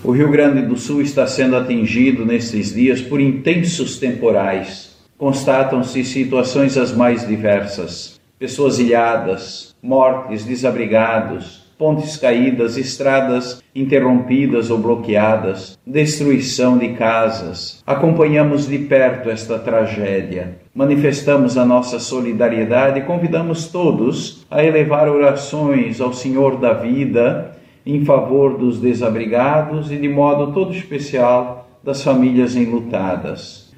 O Rio Grande do Sul está sendo atingido nesses dias por intensos temporais. Constatam-se situações as mais diversas: pessoas ilhadas, mortes, desabrigados, pontes caídas, estradas interrompidas ou bloqueadas, destruição de casas. Acompanhamos de perto esta tragédia. Manifestamos a nossa solidariedade e convidamos todos a elevar orações ao Senhor da vida em favor dos desabrigados e, de modo todo especial, das famílias enlutadas.